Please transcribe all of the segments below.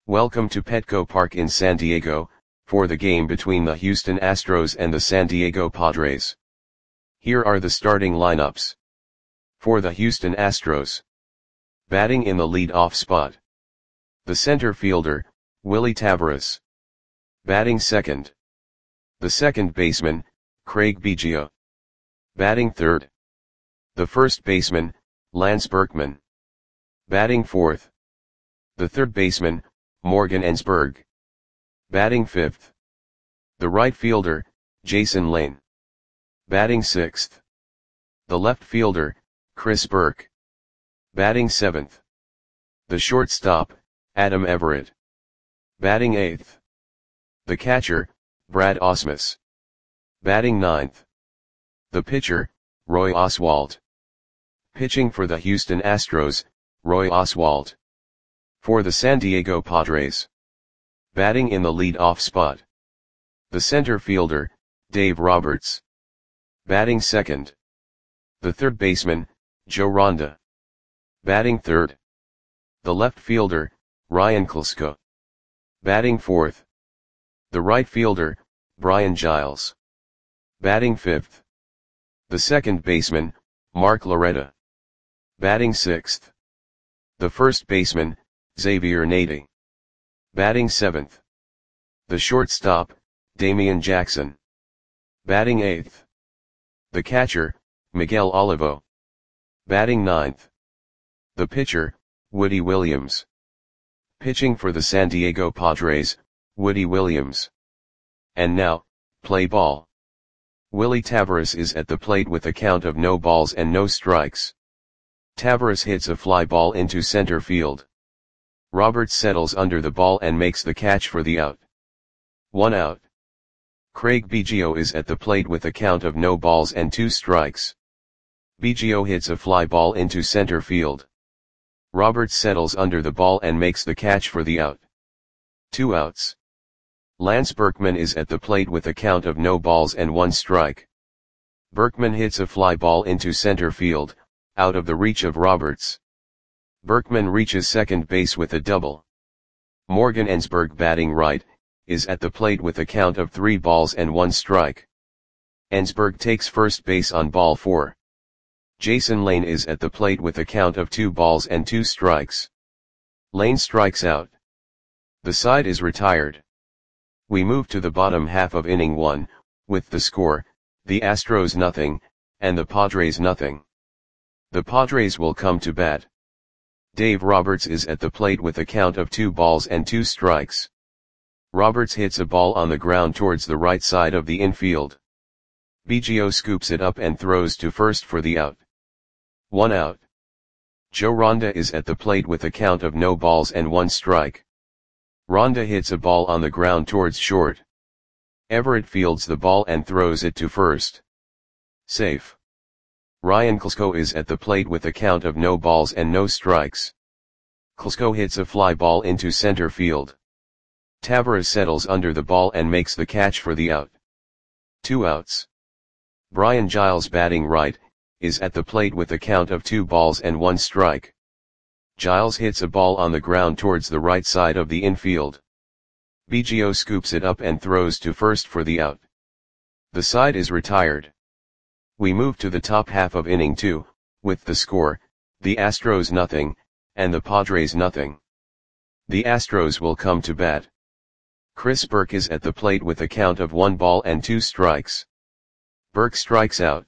Welcome to Petco Park in San Diego, for the game between the Houston Astros and the San Diego Padres. Here are the starting lineups. For the Houston Astros. Batting in the lead-off spot. The center fielder, Willy Taveras. Batting second. The second baseman, Craig Biggio. Batting third. The first baseman, Lance Berkman. Batting fourth. The third baseman, Morgan Ensberg. Batting fifth. The right fielder, Jason Lane. Batting sixth. The left fielder, Chris Burke. Batting seventh. The shortstop, Adam Everett. Batting eighth. The catcher, Brad Ausmus. Batting ninth. The pitcher, Roy Oswalt. Pitching for the Houston Astros, Roy Oswalt. For the San Diego Padres. Batting in the lead-off spot. The center fielder, Dave Roberts. Batting second. The third baseman, Joe Ronda. Batting third. The left fielder, Ryan Klesko. Batting fourth. The right fielder, Brian Giles. Batting fifth. The second baseman, Mark Loretta. Batting sixth. The first baseman, Xavier Nady. Batting seventh. The shortstop, Damian Jackson. Batting eighth. The catcher, Miguel Olivo. Batting ninth. The pitcher, Woody Williams. Pitching for the San Diego Padres, Woody Williams. And now, play ball. Willy Taveras is at the plate with a count of no balls and no strikes. Taveras hits a fly ball into center field. Roberts settles under the ball and makes the catch for the out. 1 out. Craig Biggio is at the plate with a count of no balls and 2 strikes. Biggio hits a fly ball into center field. Roberts settles under the ball and makes the catch for the out. 2 outs. Lance Berkman is at the plate with a count of no balls and 1 strike. Berkman hits a fly ball into center field, out of the reach of Roberts. Berkman reaches second base with a double. Morgan Ensberg, batting right, is at the plate with a count of 3 balls and 1 strike. Ensberg takes first base on ball 4. Jason Lane is at the plate with a count of 2 balls and 2 strikes. Lane strikes out. The side is retired. We move to the bottom half of inning 1, with the score, the Astros nothing, and the Padres nothing. The Padres will come to bat. Dave Roberts is at the plate with a count of 2 balls and 2 strikes. Roberts hits a ball on the ground towards the right side of the infield. Biggio scoops it up and throws to first for the out. 1 out. Joe Ronda is at the plate with a count of no balls and 1 strike. Ronda hits a ball on the ground towards short. Everett fields the ball and throws it to first. Safe. Ryan Klesko is at the plate with a count of no balls and no strikes. Klesko hits a fly ball into center field. Taveras settles under the ball and makes the catch for the out. 2 outs. Brian Giles, batting right, is at the plate with a count of 2 balls and 1 strike. Giles hits a ball on the ground towards the right side of the infield. Biggio scoops it up and throws to first for the out. The side is retired. We move to the top half of inning 2, with the score, the Astros nothing, and the Padres nothing. The Astros will come to bat. Chris Burke is at the plate with a count of 1 ball and 2 strikes. Burke strikes out.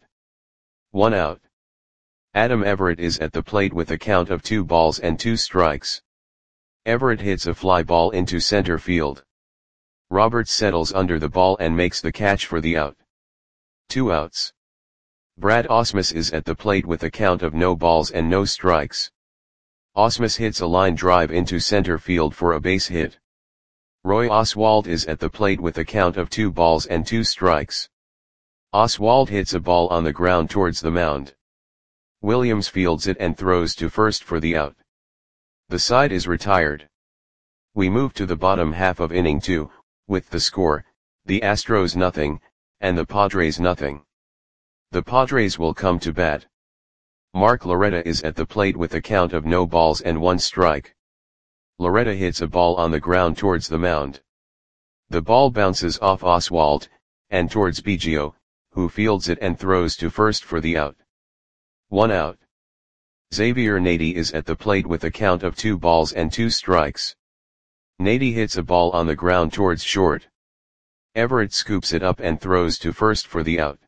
1 out. Adam Everett is at the plate with a count of 2 balls and 2 strikes. Everett hits a fly ball into center field. Roberts settles under the ball and makes the catch for the out. 2 outs. Brad Ausmus is at the plate with a count of no balls and no strikes. Ausmus hits a line drive into center field for a base hit. Roy Oswalt is at the plate with a count of 2 balls and 2 strikes. Oswalt hits a ball on the ground towards the mound. Williams fields it and throws to first for the out. The side is retired. We move to the bottom half of inning 2, with the score, the Astros nothing, and the Padres nothing. The Padres will come to bat. Mark Loretta is at the plate with a count of no balls and 1 strike. Loretta hits a ball on the ground towards the mound. The ball bounces off Oswald, and towards Biggio, who fields it and throws to first for the out. 1 out. Xavier Nady is at the plate with a count of 2 balls and 2 strikes. Nady hits a ball on the ground towards short. Everett scoops it up and throws to first for the out.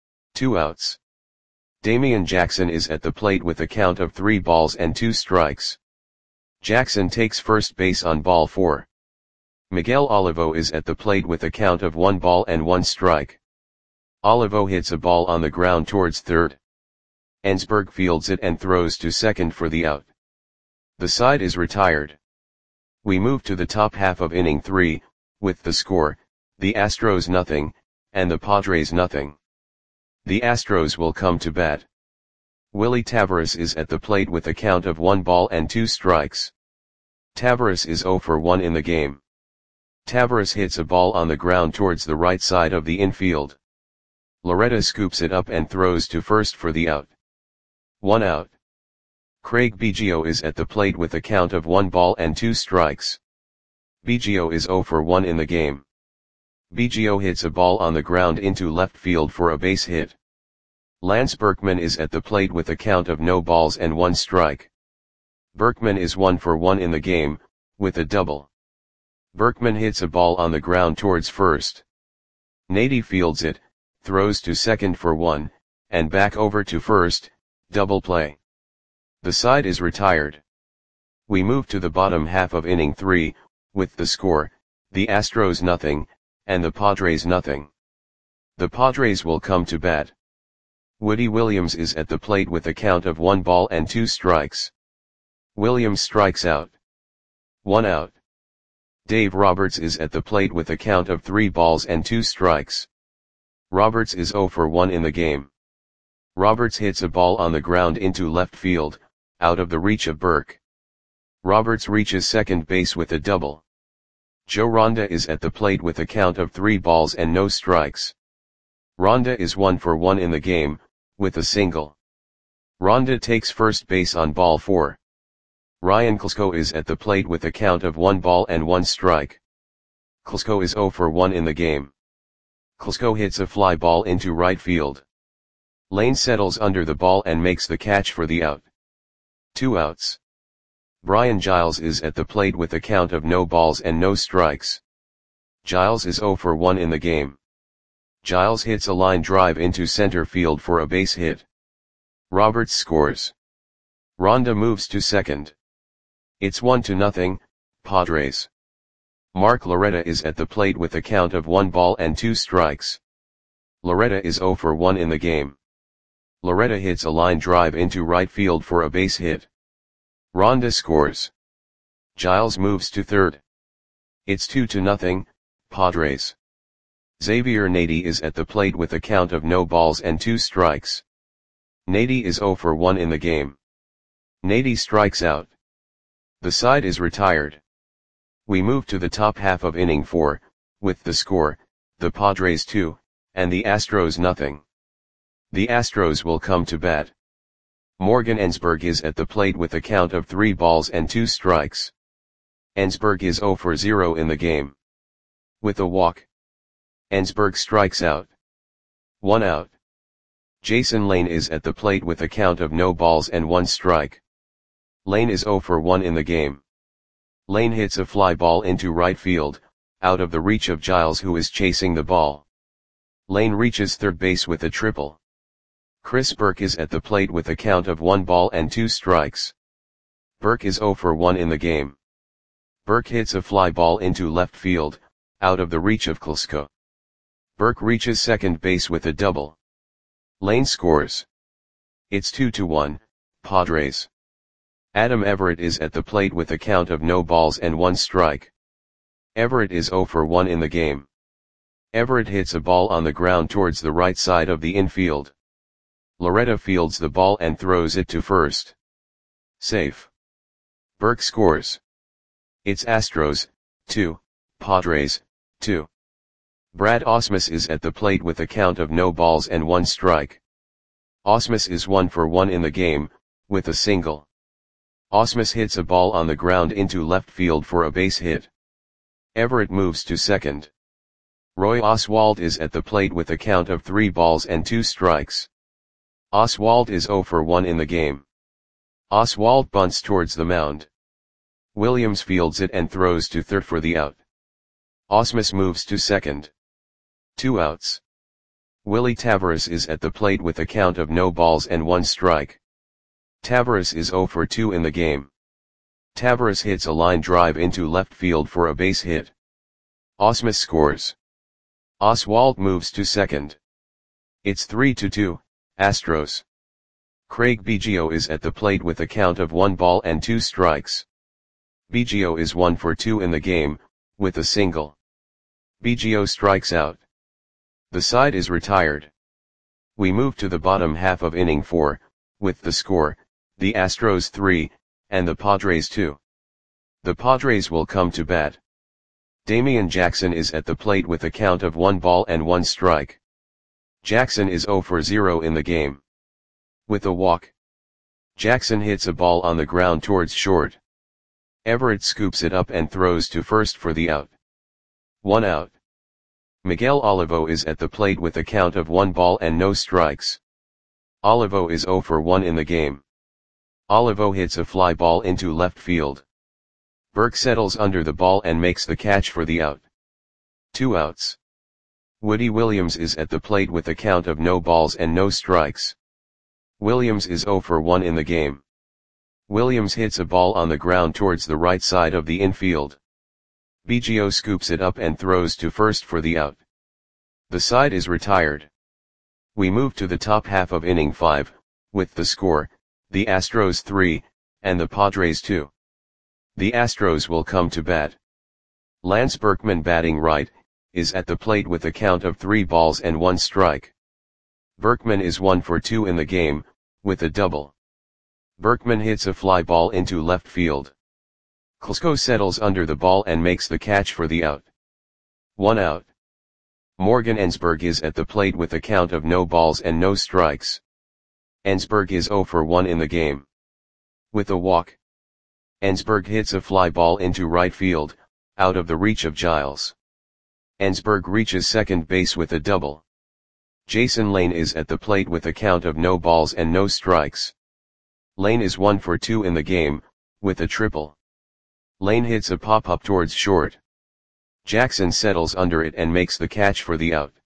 2 outs. Damian Jackson is at the plate with a count of 3 balls and 2 strikes. Jackson takes first base on ball 4. Miguel Olivo is at the plate with a count of 1 ball and 1 strike. Olivo hits a ball on the ground towards third. Ensberg fields it and throws to second for the out. The side is retired. We move to the top half of inning 3, with the score, the Astros nothing, and the Padres nothing. The Astros will come to bat. Willie Taveras is at the plate with a count of 1 ball and 2 strikes. Taveras is 0 for 1 in the game. Taveras hits a ball on the ground towards the right side of the infield. Loretta scoops it up and throws to first for the out. 1 out. Craig Biggio is at the plate with a count of 1 ball and 2 strikes. Biggio is 0 for 1 in the game. Biggio hits a ball on the ground into left field for a base hit. Lance Berkman is at the plate with a count of no balls and 1 strike. Berkman is 1 for 1 in the game, with a double. Berkman hits a ball on the ground towards first. Nady fields it, throws to second for 1, and back over to first, double play. The side is retired. We move to the bottom half of inning 3, with the score, the Astros nothing, and the Padres nothing. The Padres will come to bat. Woody Williams is at the plate with a count of 1 ball and 2 strikes. Williams strikes out. 1 out. Dave Roberts is at the plate with a count of 3 balls and 2 strikes. Roberts is 0 for 1 in the game. Roberts hits a ball on the ground into left field, out of the reach of Burke. Roberts reaches second base with a double. Joe Ronda is at the plate with a count of 3 balls and no strikes. Ronda is 1 for 1 in the game, with a single. Ronda takes first base on ball 4. Ryan Klesko is at the plate with a count of 1 ball and 1 strike. Klesko is 0 for 1 in the game. Klesko hits a fly ball into right field. Lane settles under the ball and makes the catch for the out. 2 outs. Brian Giles is at the plate with a count of no balls and no strikes. Giles is 0 for 1 in the game. Giles hits a line drive into center field for a base hit. Roberts scores. Ronda moves to second. It's 1-0, Padres. Mark Loretta is at the plate with a count of 1 ball and 2 strikes. Loretta is 0 for 1 in the game. Loretta hits a line drive into right field for a base hit. Ronda scores. Giles moves to third. It's 2-0, Padres. Xavier Nady is at the plate with a count of no balls and 2 strikes. Nady is 0 for 1 in the game. Nady strikes out. The side is retired. We move to the top half of inning 4, with the score, the Padres 2, and the Astros nothing. The Astros will come to bat. Morgan Ensberg is at the plate with a count of 3 balls and 2 strikes. Ensberg is 0 for 0 in the game. With a walk. Ensberg strikes out. 1 out. Jason Lane is at the plate with a count of no balls and 1 strike. Lane is 0 for 1 in the game. Lane hits a fly ball into right field, out of the reach of Giles who is chasing the ball. Lane reaches third base with a triple. Chris Burke is at the plate with a count of 1 ball and 2 strikes. Burke is 0 for 1 in the game. Burke hits a fly ball into left field, out of the reach of Klesko. Burke reaches second base with a double. Lane scores. It's 2-1, Padres. Adam Everett is at the plate with a count of no balls and 1 strike. Everett is 0 for 1 in the game. Everett hits a ball on the ground towards the right side of the infield. Loretta fields the ball and throws it to first. Safe. Burke scores. It's Astros, 2, Padres, 2. Brad Ausmus is at the plate with a count of no balls and 1 strike. Ausmus is 1 for 1 in the game, with a single. Ausmus hits a ball on the ground into left field for a base hit. Everett moves to second. Roy Oswalt is at the plate with a count of 3 balls and 2 strikes. Oswalt is 0 for 1 in the game. Oswalt bunts towards the mound. Williams fields it and throws to third for the out. Ausmus moves to second. 2 outs. Willie Taveras is at the plate with a count of no balls and 1 strike. Taveras is 0 for 2 in the game. Taveras hits a line drive into left field for a base hit. Ausmus scores. Oswalt moves to second. It's 3-2, Astros. Craig Biggio is at the plate with a count of 1 ball and 2 strikes. Biggio is 1 for 2 in the game, with a single. Biggio strikes out. The side is retired. We move to the bottom half of inning 4, with the score, the Astros 3, and the Padres 2. The Padres will come to bat. Damian Jackson is at the plate with a count of 1 ball and 1 strike. Jackson is 0 for 0 in the game. With a walk. Jackson hits a ball on the ground towards short. Everett scoops it up and throws to first for the out. 1 out. Miguel Olivo is at the plate with a count of 1 ball and no strikes. Olivo is 0 for 1 in the game. Olivo hits a fly ball into left field. Burke settles under the ball and makes the catch for the out. 2 outs. Woody Williams is at the plate with a count of no balls and no strikes. Williams is 0 for 1 in the game. Williams hits a ball on the ground towards the right side of the infield. Biggio scoops it up and throws to first for the out. The side is retired. We move to the top half of inning 5, with the score, the Astros 3, and the Padres 2. The Astros will come to bat. Lance Berkman, batting right, is at the plate with a count of 3 balls and 1 strike. Berkman is 1 for 2 in the game, with a double. Berkman hits a fly ball into left field. Klesko settles under the ball and makes the catch for the out. 1 out. Morgan Ensberg is at the plate with a count of no balls and no strikes. Ensberg is 0 for 1 in the game. With a walk. Ensberg hits a fly ball into right field, out of the reach of Giles. Ensberg reaches second base with a double. Jason Lane is at the plate with a count of no balls and no strikes. Lane is 1 for 2 in the game, with a triple. Lane hits a pop-up towards short. Jackson settles under it and makes the catch for the out.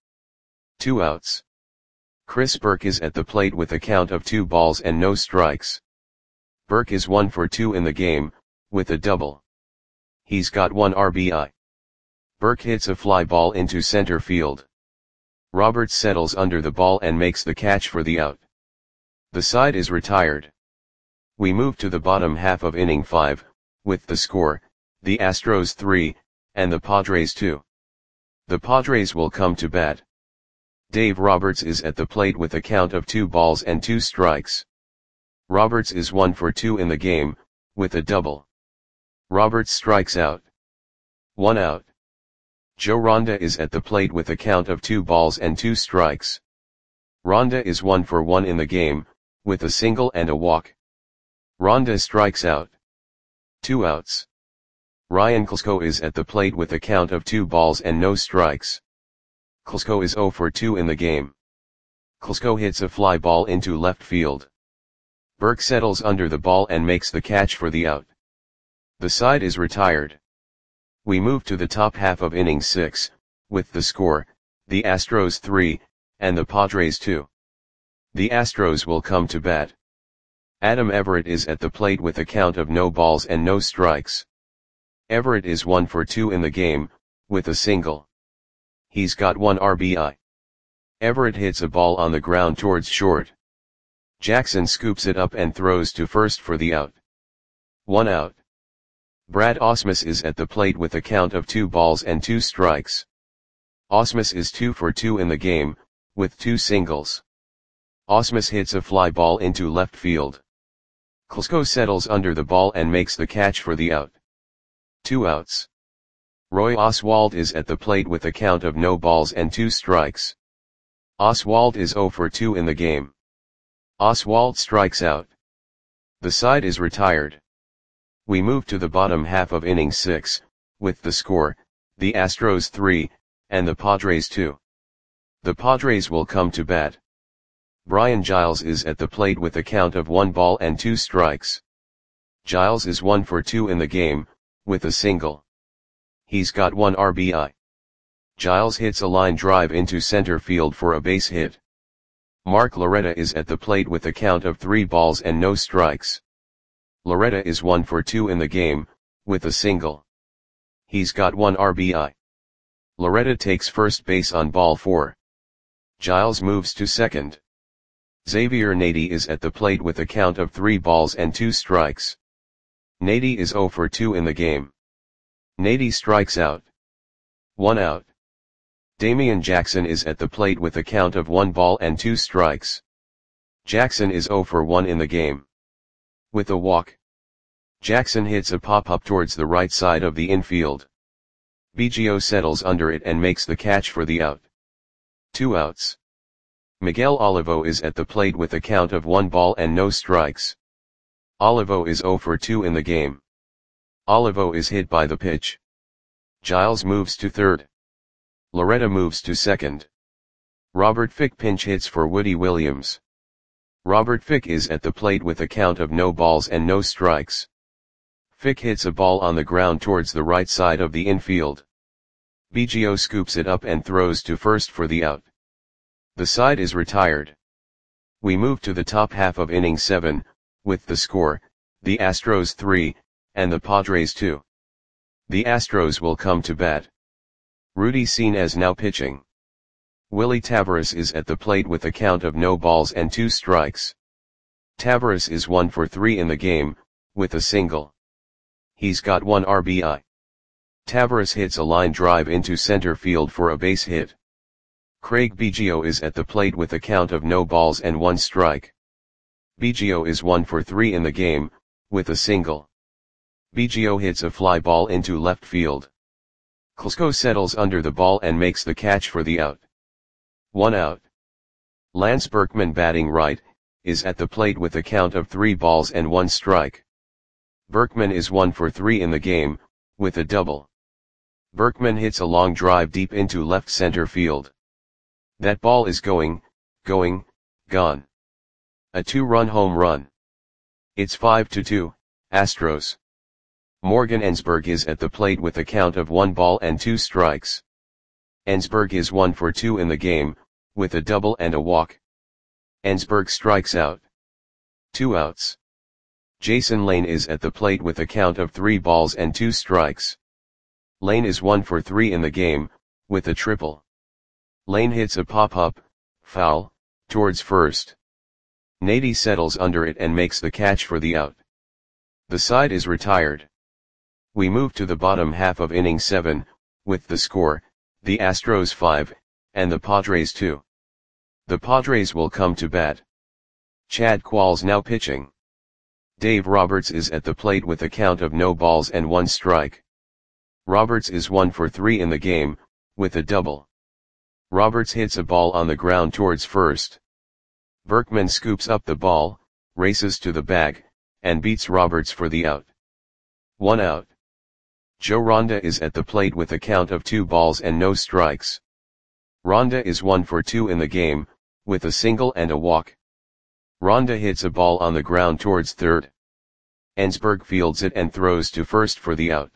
2 outs. Chris Burke is at the plate with a count of 2 balls and no strikes. Burke is 1 for 2 in the game, with a double. He's got 1 RBI. Burke hits a fly ball into center field. Roberts settles under the ball and makes the catch for the out. The side is retired. We move to the bottom half of inning 5, with the score, the Astros 3, and the Padres 2. The Padres will come to bat. Dave Roberts is at the plate with a count of 2 balls and 2 strikes. Roberts is 1 for 2 in the game, with a double. Roberts strikes out. 1 out. Joe Ronda is at the plate with a count of 2 balls and 2 strikes. Ronda is 1 for 1 in the game, with a single and a walk. Ronda strikes out. 2 outs. Ryan Klesko is at the plate with a count of 2 balls and no strikes. Klesko is 0 for 2 in the game. Klesko hits a fly ball into left field. Burke settles under the ball and makes the catch for the out. The side is retired. We move to the top half of inning 6, with the score, the Astros 3, and the Padres 2. The Astros will come to bat. Adam Everett is at the plate with a count of no balls and no strikes. Everett is 1 for 2 in the game, with a single. He's got 1 RBI. Everett hits a ball on the ground towards short. Jackson scoops it up and throws to first for the out. 1 out. Brad Ausmus is at the plate with a count of 2 balls and 2 strikes. Ausmus is 2 for 2 in the game, with 2 singles. Ausmus hits a fly ball into left field. Klesko settles under the ball and makes the catch for the out. 2 outs. Roy Oswalt is at the plate with a count of no balls and 2 strikes. Oswalt is 0 for 2 in the game. Oswalt strikes out. The side is retired. We move to the bottom half of inning 6, with the score, the Astros 3, and the Padres 2. The Padres will come to bat. Brian Giles is at the plate with a count of 1 ball and 2 strikes. Giles is 1 for 2 in the game, with a single. He's got 1 RBI. Giles hits a line drive into center field for a base hit. Mark Loretta is at the plate with a count of 3 balls and no strikes. Loretta is 1 for 2 in the game, with a single. He's got 1 RBI. Loretta takes first base on ball 4. Giles moves to second. Xavier Nady is at the plate with a count of 3 balls and 2 strikes. Nady is 0 for 2 in the game. Nady strikes out. 1 out. Damian Jackson is at the plate with a count of 1 ball and 2 strikes. Jackson is 0 for 1 in the game. With a walk. Jackson hits a pop-up towards the right side of the infield. Biggio settles under it and makes the catch for the out. 2 outs. Miguel Olivo is at the plate with a count of 1 ball and no strikes. Olivo is 0 for 2 in the game. Olivo is hit by the pitch. Giles moves to third. Loretta moves to second. Robert Fick pinch hits for Woody Williams. Robert Fick is at the plate with a count of no balls and no strikes. Fick hits a ball on the ground towards the right side of the infield. Biggio scoops it up and throws to first for the out. The side is retired. We move to the top half of inning 7, with the score, the Astros 3, and the Padres 2. The Astros will come to bat. Rudy Cines now pitching. Willie Taveras is at the plate with a count of no balls and 2 strikes. Taveras is 1 for 3 in the game, with a single. He's got 1 RBI. Taveras hits a line drive into center field for a base hit. Craig Biggio is at the plate with a count of no balls and 1 strike. Biggio is 1 for 3 in the game, with a single. Biggio hits a fly ball into left field. Klesko settles under the ball and makes the catch for the out. 1 out. Lance Berkman batting right, is at the plate with a count of 3 balls and 1 strike. Berkman is 1 for 3 in the game, with a double. Berkman hits a long drive deep into left center field. That ball is gone. A 2-run home run. It's 5-2, Astros. Morgan Ensberg is at the plate with a count of 1 ball and 2 strikes. Ensberg is 1 for 2 in the game, with a double and a walk. Ensberg strikes out. 2 outs. Jason Lane is at the plate with a count of 3 balls and 2 strikes. Lane is 1 for 3 in the game, with a triple. Lane hits a pop-up, foul, towards first. Nady settles under it and makes the catch for the out. The side is retired. We move to the bottom half of inning 7, with the score, the Astros 5, and the Padres 2. The Padres will come to bat. Chad Qualls now pitching. Dave Roberts is at the plate with a count of no balls and 1 strike. Roberts is 1 for 3 in the game, with a double. Roberts hits a ball on the ground towards first. Berkman scoops up the ball, races to the bag, and beats Roberts for the out. 1 out. Joe Ronda is at the plate with a count of 2 balls and no strikes. Ronda is 1 for 2 in the game, with a single and a walk. Ronda hits a ball on the ground towards third. Ensberg fields it and throws to first for the out.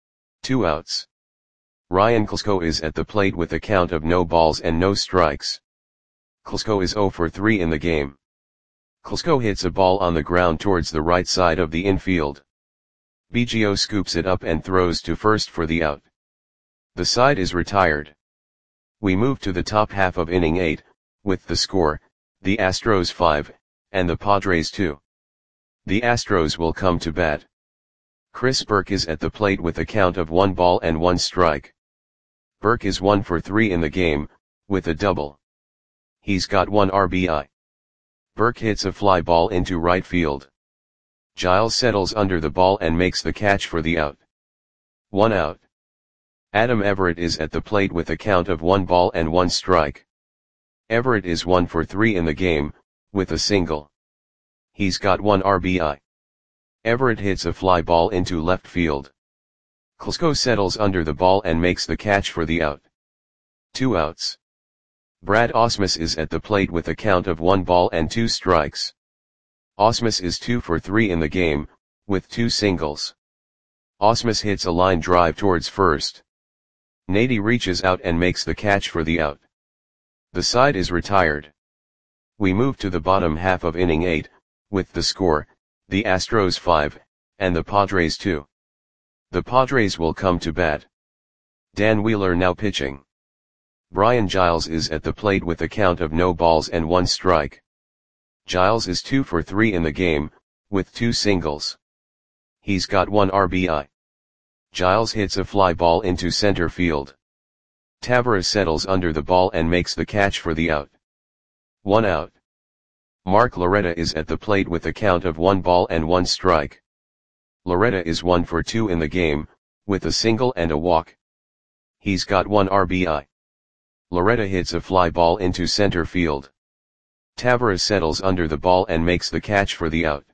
2 outs. Ryan Klesko is at the plate with a count of no balls and no strikes. Klesko is 0 for 3 in the game. Klesko hits a ball on the ground towards the right side of the infield. Biggio scoops it up and throws to first for the out. The side is retired. We move to the top half of inning 8, with the score, the Astros 5, and the Padres 2. The Astros will come to bat. Chris Burke is at the plate with a count of 1 ball and 1 strike. Burke is 1 for 3 in the game, with a double. He's got 1 RBI. Burke hits a fly ball into right field. Giles settles under the ball and makes the catch for the out. 1 out. Adam Everett is at the plate with a count of 1 ball and 1 strike. Everett is 1 for 3 in the game, with a single. He's got 1 RBI. Everett hits a fly ball into left field. Klesko settles under the ball and makes the catch for the out. 2 outs. Brad Ausmus is at the plate with a count of 1 ball and 2 strikes. Ausmus is 2 for 3 in the game, with 2 singles. Ausmus hits a line drive towards first. Nady reaches out and makes the catch for the out. The side is retired. We move to the bottom half of inning 8, with the score, the Astros 5, and the Padres 2. The Padres will come to bat. Dan Wheeler now pitching. Brian Giles is at the plate with a count of no balls and 1 strike. Giles is 2 for 3 in the game, with 2 singles. He's got 1 RBI. Giles hits a fly ball into center field. Taveras settles under the ball and makes the catch for the out. 1 out. Mark Loretta is at the plate with a count of 1 ball and 1 strike. Loretta is 1 for 2 in the game, with a single and a walk. He's got 1 RBI. Loretta hits a fly ball into center field. Taveras settles under the ball and makes the catch for the out.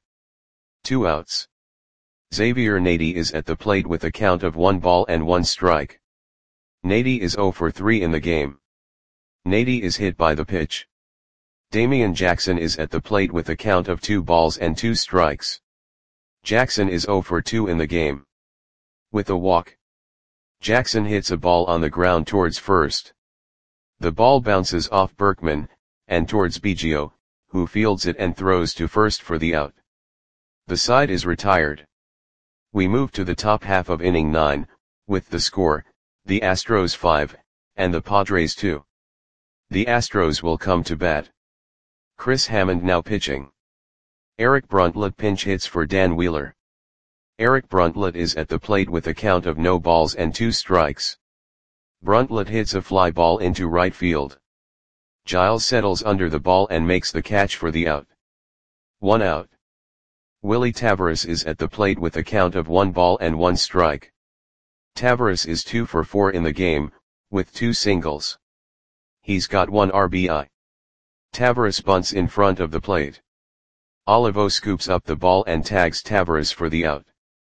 2 outs. Xavier Nady is at the plate with a count of 1 ball and 1 strike. Nady is 0 for 3 in the game. Nady is hit by the pitch. Damian Jackson is at the plate with a count of 2 balls and 2 strikes. Jackson is 0 for 2 in the game. With a walk. Jackson hits a ball on the ground towards first. The ball bounces off Berkman, and towards Biggio, who fields it and throws to first for the out. The side is retired. We move to the top half of inning 9, with the score, the Astros 5, and the Padres 2. The Astros will come to bat. Chris Hammond now pitching. Eric Bruntlett pinch hits for Dan Wheeler. Eric Bruntlett is at the plate with a count of no balls and 2 strikes. Bruntlett hits a fly ball into right field. Giles settles under the ball and makes the catch for the out. 1 out. Willie Taveras is at the plate with a count of 1 ball and 1 strike. Taveras is 2 for 4 in the game, with 2 singles. He's got 1 RBI. Taveras bunts in front of the plate. Olivo scoops up the ball and tags Taveras for the out.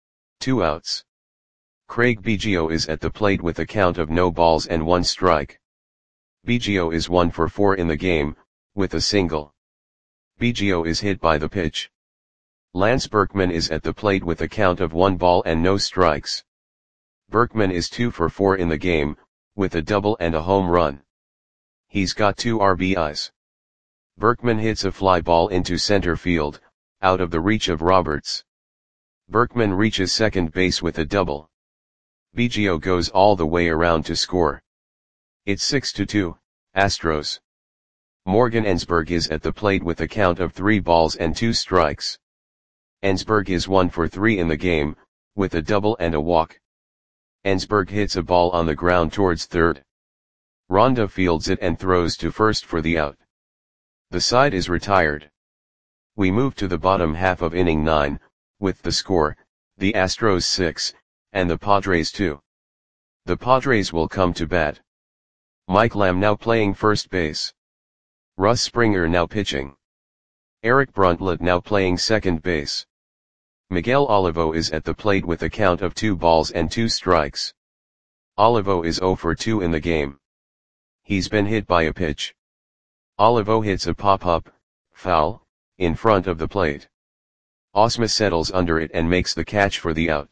2 outs. Craig Biggio is at the plate with a count of no balls and 1 strike. Biggio is 1 for 4 in the game, with a single. Biggio is hit by the pitch. Lance Berkman is at the plate with a count of 1 ball and no strikes. Berkman is 2 for 4 in the game, with a double and a home run. He's got 2 RBIs. Berkman hits a fly ball into center field, out of the reach of Roberts. Berkman reaches second base with a double. Biggio goes all the way around to score. It's 6-2, Astros. Morgan Ensberg is at the plate with a count of 3 balls and 2 strikes. Ensberg is 1 for 3 in the game, with a double and a walk. Ensberg hits a ball on the ground towards third. Ronda fields it and throws to first for the out. The side is retired. We move to the bottom half of inning 9, with the score, the Astros 6, and the Padres 2. The Padres will come to bat. Mike Lamb now playing first base. Russ Springer now pitching. Eric Bruntlett now playing second base. Miguel Olivo is at the plate with a count of 2 balls and 2 strikes. Olivo is 0 for 2 in the game. He's been hit by a pitch. Olivo hits a pop-up, foul, in front of the plate. Ausmus settles under it and makes the catch for the out.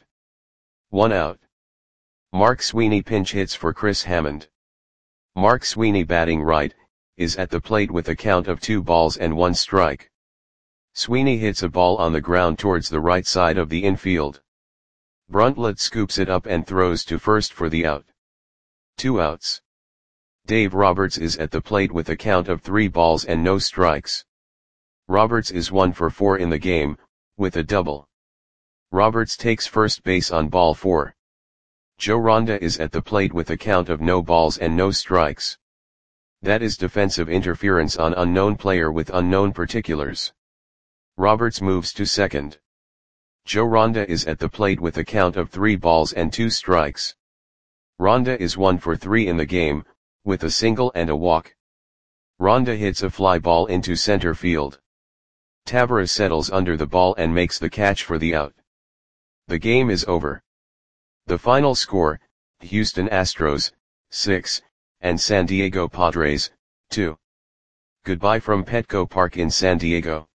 1 out. Mark Sweeney pinch hits for Chris Hammond. Mark Sweeney batting right, is at the plate with a count of 2 balls and 1 strike. Sweeney hits a ball on the ground towards the right side of the infield. Bruntlett scoops it up and throws to first for the out. 2 outs. Dave Roberts is at the plate with a count of 3 balls and no strikes. Roberts is 1 for 4 in the game, with a double. Roberts takes first base on ball 4. Joe Ronda is at the plate with a count of no balls and no strikes. That is defensive interference on unknown player with unknown particulars. Roberts moves to second. Joe Ronda is at the plate with a count of 3 balls and 2 strikes. Ronda is 1 for 3 in the game, with a single and a walk. Ronda hits a fly ball into center field. Tavares settles under the ball and makes the catch for the out. The game is over. The final score, Houston Astros, 6, and San Diego Padres, 2. Goodbye from Petco Park in San Diego.